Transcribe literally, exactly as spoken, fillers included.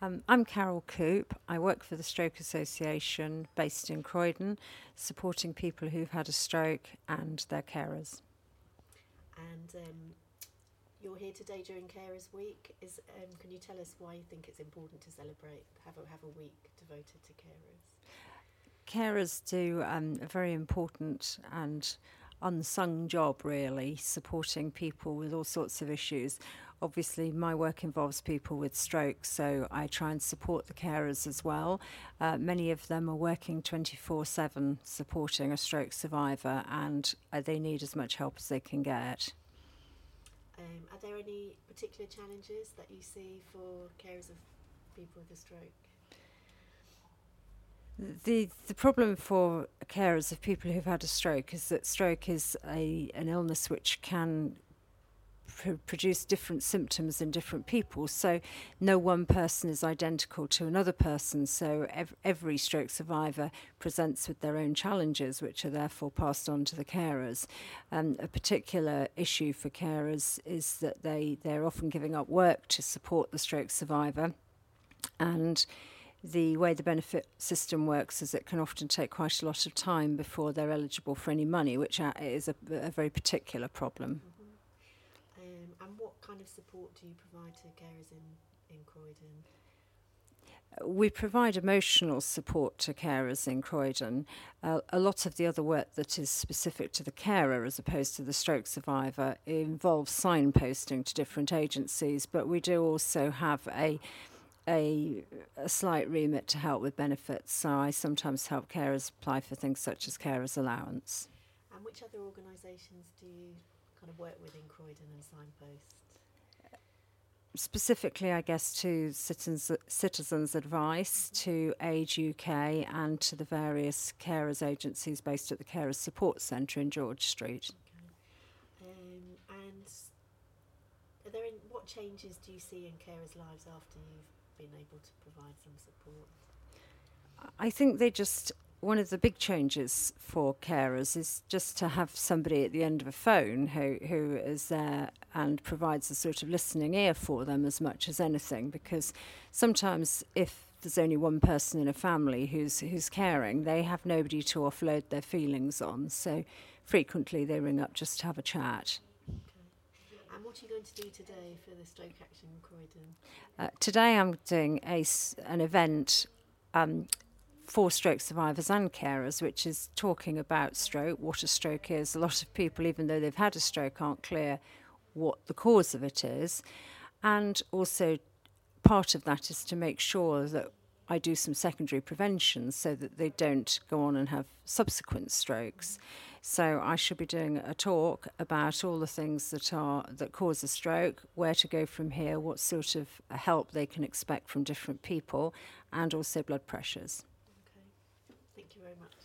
Um, I'm Carol Coop. I work for the Stroke Association based in Croydon, supporting people who've had a stroke and their carers. And um, you're here today during Carers Week. Is um, can you tell us why you think it's important to celebrate, have a, have a week devoted to carers? Carers do um, a very important and unsung job, really, supporting people with all sorts of issues. Obviously, my work involves people with stroke, so I try and support the carers as well. Uh, many of them are working twenty-four seven supporting a stroke survivor, and uh, they need as much help as they can get. Um, are there any particular challenges that you see for carers of people with a stroke? The the problem for carers of people who've had a stroke is that stroke is a an illness which can pr- produce different symptoms in different people. So no one person is identical to another person. So ev- every stroke survivor presents with their own challenges, which are therefore passed on to the carers. Um, a particular issue for carers is that they they're often giving up work to support the stroke survivor, and the way the benefit system works is it can often take quite a lot of time before they're eligible for any money, which uh, is a, a very particular problem. Mm-hmm. Um, and what kind of support do you provide to carers in, in Croydon? We provide emotional support to carers in Croydon. Uh, a lot of the other work that is specific to the carer as opposed to the stroke survivor involves signposting to different agencies, but we do also have a A, a slight remit to help with benefits, so I sometimes help carers apply for things such as carers allowance. And which other organisations do you kind of work with in Croydon and signpost? Specifically, I guess, to Citizens, Citizens Advice, to Age U K, and to the various carers agencies based at the Carers Support Centre in George Street. Okay. Um, and are there any, what changes do you see in carers' lives after you've been able to provide some support? I think they just, one of the big changes for carers is just to have somebody at the end of a phone who, who is there and provides a sort of listening ear for them as much as anything, because sometimes if there's only one person in a family who's who's caring, they have nobody to offload their feelings on, so frequently they ring up just to have a chat. Okay. And what are you going to do today for the Stroke Action in Croydon? Uh, today I'm doing a, s- an event um, for stroke survivors and carers, which is talking about stroke, what a stroke is. A lot of people, even though they've had a stroke, aren't clear what the cause of it is. And also part of that is to make sure that I do some secondary prevention so that they don't go on and have subsequent strokes. So I should be doing a talk about all the things that are that cause a stroke, where to go from here, what sort of help they can expect from different people, and also blood pressures. Okay. Thank you very much.